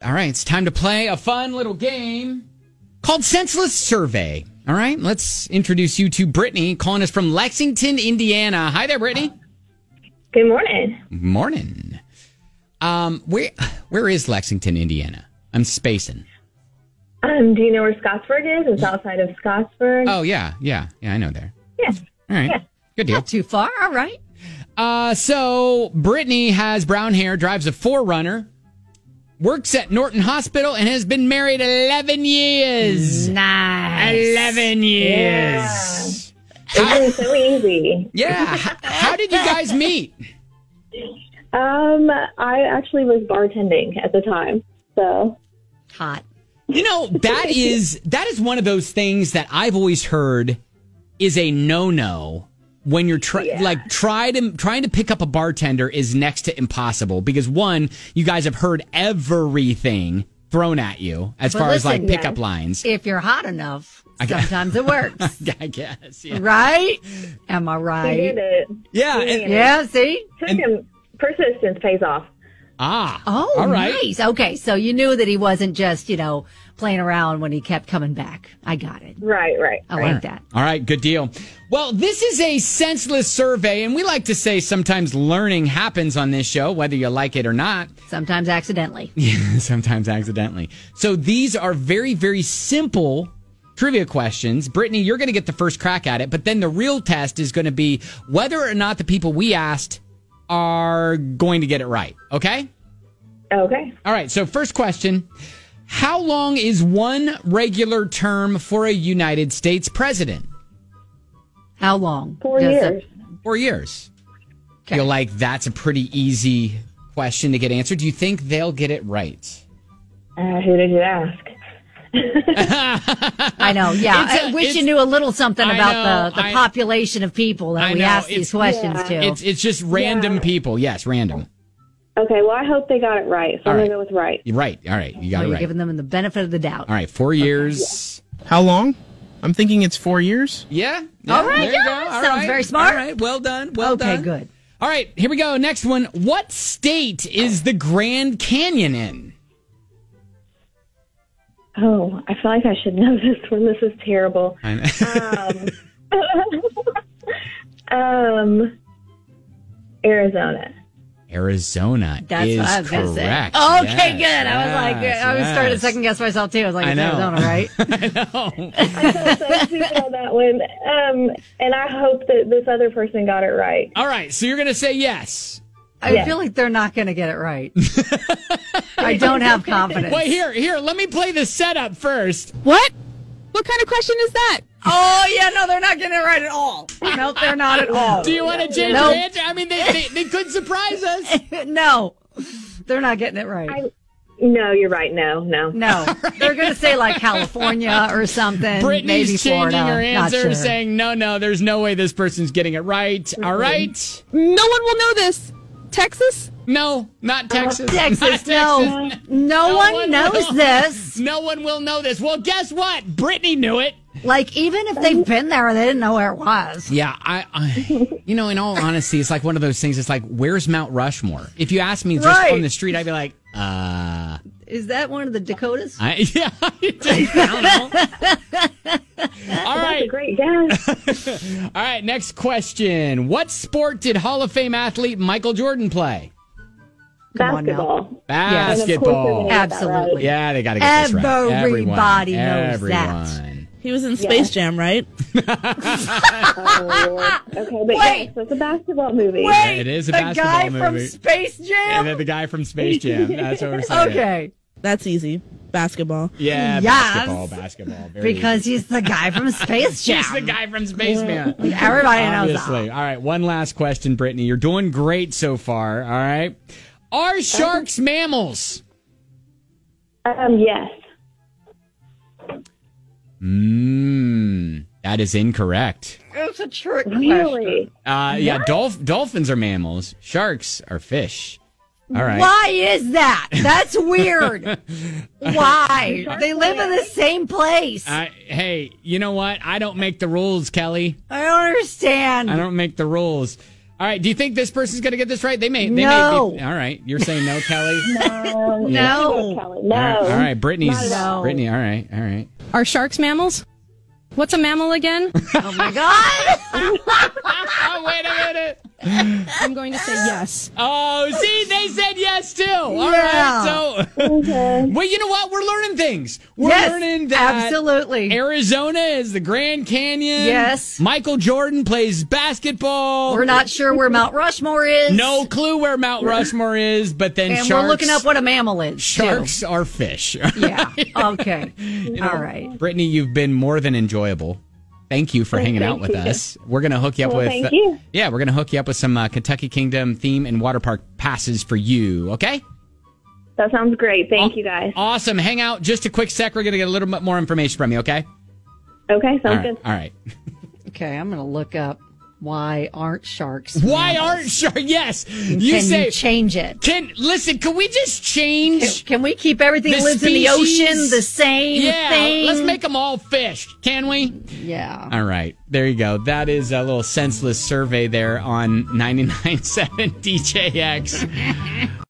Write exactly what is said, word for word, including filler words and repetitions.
All right, it's time to play a fun little game called Senseless Survey. All right, let's introduce you to Brittany, calling us from Lexington, Indiana. Hi there, Brittany. Good morning. Morning. Um, where where is Lexington, Indiana? I'm spacing. Um, do you know where Scottsburg is? It's outside of Scottsburg. Oh, yeah, yeah, yeah, I know there. Yeah. All right, Yeah. good deal. Not too far. All right. Uh, so Brittany has brown hair, drives a four runner, works at Norton Hospital, and has been married eleven years. Nice. eleven years. It's been so easy. Yeah. H- How did you guys meet? Um, I actually was bartending at the time, so. Hot. You know, that is that is one of those things that I've always heard is a no-no when you're try- Yeah. like try to trying to pick up a bartender is next to impossible because one, you guys have heard everything thrown at you as But far as listen, like pickup lines. If you're hot enough, I guess- sometimes it works. I guess. Yeah. Right? Am I He right? did it. Yeah. He did and- it. Yeah, see? Took him. Persistence pays off. ah. Oh, all right. nice. Okay, so you knew that he wasn't just, you know, playing around when he kept coming back. I got it. Right, right. I right. like that. All right, good deal. Well, this is a senseless survey, and we like to say sometimes learning happens on this show, whether you like it or not. Sometimes accidentally. Yeah, sometimes accidentally. So these are very, very simple trivia questions. Brittany, you're going to get the first crack at it, but then the real test is going to be whether or not the people we asked are going to get it right. Okay? Okay. All right, so first question. How long is one regular term for a United States president? How long? Four does years. it- Four years. Okay. Feel like that's a pretty easy question to get answered. Do you think they'll get it right? Uh, who did you ask? I know, yeah. It's a- I wish it's- you knew a little something I about know, the, the I- population of people that I we know, ask it's- these questions Yeah. to. It's it's just random Yeah. people. Yes, random. Okay, well, I hope they got it right, so All I'm right. going to go with right. You're right. All right. You got so it you're right. giving them the benefit of the doubt. All right. Four years. How long? I'm thinking it's four years. Yeah. yeah. All right, There you yeah, go. that All sounds right. very smart. All right. Well done. Well okay, done. good. All right. Here we go. Next one. What state is the Grand Canyon in? Oh, I feel like I should know this one. This is terrible. I know. Um, um, Arizona. Arizona That's is what I was going to say. correct. Okay, Yes, good. I was like, yes, I was starting to yes. second guess myself too. I was like, I it's know. Arizona, right? I know. I felt so stupid on that one. Um, and I hope that this other person got it right. All right. So you're going to say yes. I Yeah. feel like they're not going to get it right. I don't have confidence. Wait, here, here. Let me play the setup first. What? What kind of question is that? Oh, yeah, no, they're not getting it right at all. Nope, they're not at all. Do you want to change Nope. your answer? I mean, they, they, they could surprise us. No, they're not getting it right. I, no, you're right. No, no. No, they're going to say like California or something. Brittany's maybe changing Florida. her Not answer, sure. saying, no, no, there's no way this person's getting it right. All right. No one will know this. Texas? No, not Texas. Texas, Not no. Texas. No, one, knows will. this. No one will know this. Well, guess what? Brittany knew it. Like, even if they've been there, they didn't know where it was. Yeah, I, I, you know, in all honesty, it's like one of those things. It's like, where's Mount Rushmore? If you ask me just Right. from the street, I'd be like, uh, Is that one of the Dakotas? I, yeah, I don't know. All That's a right, great guess. all right. Next question: what sport did Hall of Fame athlete Michael Jordan play? Come on now. Basketball. Basketball. And of course they're gonna get that right. Absolutely. Yeah, they got to get this right. Everybody Everyone. knows Everyone. that. He was in Space Jam, right? Oh, Lord. Okay, but Wait. yes, it's a basketball movie. Wait, It is a the basketball guy movie. from Space And Jam? then the guy from Space Jam. That's what we're saying. Okay. That's easy. Basketball. Yeah, Yes. basketball, basketball. Very Because he's the guy from Space Jam. He's the guy from Space Jam. Everybody knows Obviously. that. All right, one last question, Brittany. You're doing great so far. All right. Are sharks mammals? Um, yes. Mmm. That is incorrect. It's a trick question. Really? Uh, yeah, dolph- dolphins are mammals. Sharks are fish. All right. Why is that? That's weird. Why? They live in the same place. I, I, hey, you know what? I don't make the rules, Kelly. don't understand. I don't make the rules. All right. Do you think this person's going to get this right? They may. They No. May be, all right. You're saying no, Kelly? No. No. Kelly, no. All right. All right. Brittany's. Not at all. Brittany. All right. All right. Are sharks mammals? What's a mammal again? Oh my God. Oh, wait a minute. I'm going to say yes. Oh, see, they said yes too. All Yeah. right. So, Okay. well, you know what? We're learning things. We're Yes, learning that absolutely. Arizona is the Grand Canyon. Yes. Michael Jordan plays basketball. We're not sure where Mount Rushmore is. No clue where Mount Rushmore is, but then And sharks. we're looking up what a mammal is. too. Sharks are fish. Yeah. Okay. All right. Brittany, you've been more than enjoyable. Thank you for Well, hanging thank out with you. us. We're going to hook you up Well, with thank you. Yeah, we're going to hook you up with some uh, Kentucky Kingdom theme and water park passes for you, okay? That sounds great. Thank you, guys. Awesome. Hang out just a quick sec. We're going to get a little bit more information from you, okay? Okay, sounds All right. good. All right. Okay, I'm going to look up why aren't sharks Why mammals? aren't sharks? Yes. You Can say you change it? Can listen, can we just change Can we keep everything that the lives in the species? ocean the same Yeah, thing? let's make them all fish. Can we? Yeah. All right. There you go. That is a little senseless survey there on ninety-nine point seven D J X.